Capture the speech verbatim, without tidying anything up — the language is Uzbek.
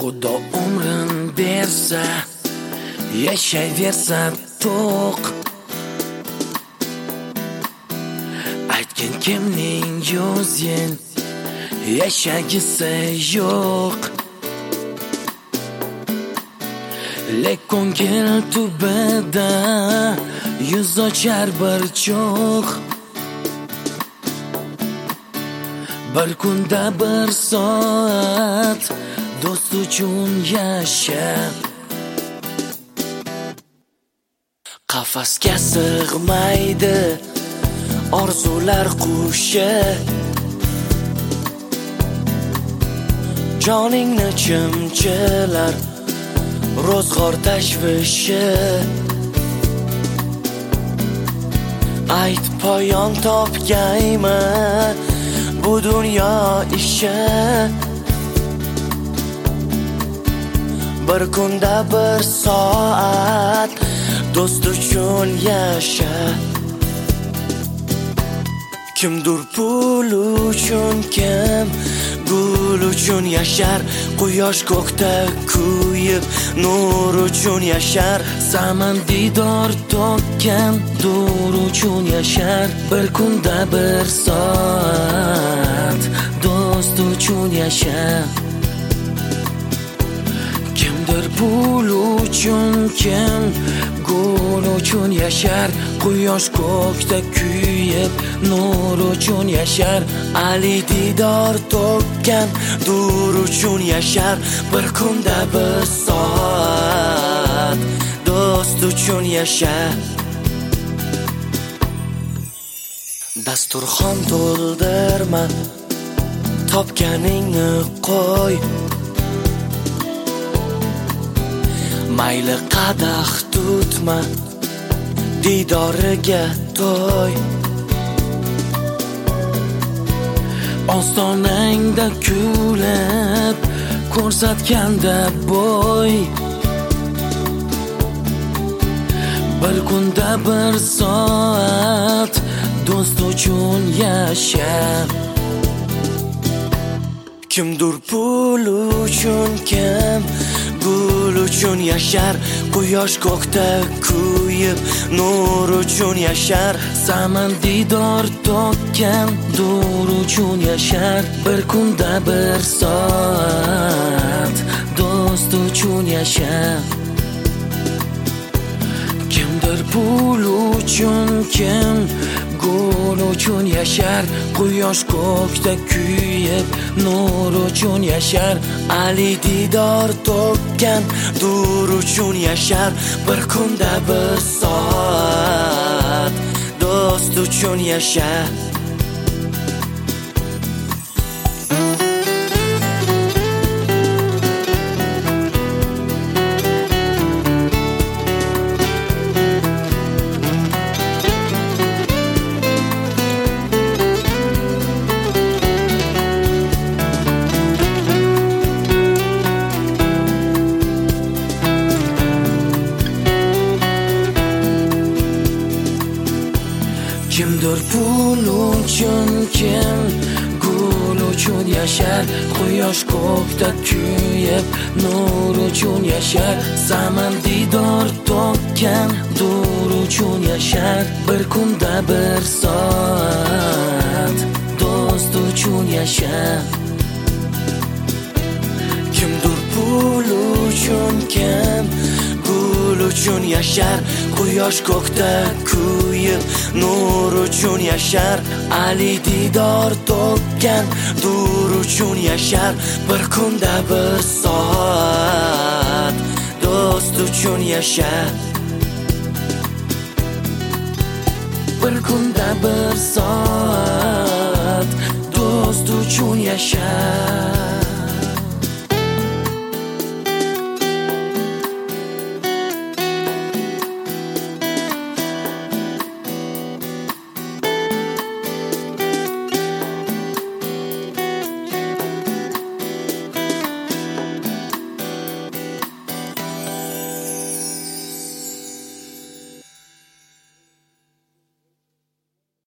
Xudo umrin bersa, yashayversa to'q. Aytgin kimning yo'zin yashagisi yo'q. Lek ko'ngil tubida yuz ochar bir cho'q. Bir kunda bir soat do'st uchun yasha. Qafasga sig'maydi orzular qushi. Joningni chimchilar ro'zg'or tashvishi. Ayt poyon topgaymi bu dunyo ishi. Bir kunda bir soat do'st uchun yasha. Kimdir pul uchun, kim gul uchun yashar. Quyosh ko'kda kuyib nur uchun yashar. Zaman didor tokkan dur uchun yashar. Bir kunda bir soat do'st uchun yashar. Kimdir pul uchun, kim gul uchun yashar. Quyosh ko'kda kuyib nur uchun yashar. Ali didor tokkan dur uchun yashar. Bir kunda bir soat do'st uchun yashar. Dasturxon to'ldirma, topganingni qo'y. Mayli qadah tutma, didoriga to'y. Ostonangda kulib ko'rsatganda bo'y. Bir kunda bir soat do'st uchun yasha. Kimdir pul uchun, kim gul uchun yashar. Quyosh ko'kda kuyib nur uchun yashar. Zaman didor tokkan dur uchun yashar. Bir kunda bir soat do'st uchun yashar. Kimdir pul uchun, kim gul uchun yashar. Quyosh ko'kda kuyib nur uchun yashar. Ali didor tokkan dur uchun yashar. Bir kunda bir soat do'st uchun yashar. Kimdir pul uchun, kim gul uchun yashar. Quyosh ko'kda kuyib nur uchun yashar. Zaman didor tokkan dur uchun yashar. Bir kunda bir soat do'st uchun yashar. Kimdir pul uchun, kim gul uchun yashar. Quyosh ko'kda kuyib nur uchun yashar. Ali didor tokkan dur uchun yashar. Bir kunda bir soat do'st uchun yashar. Bir kunda bir soat do'st uchun yashar.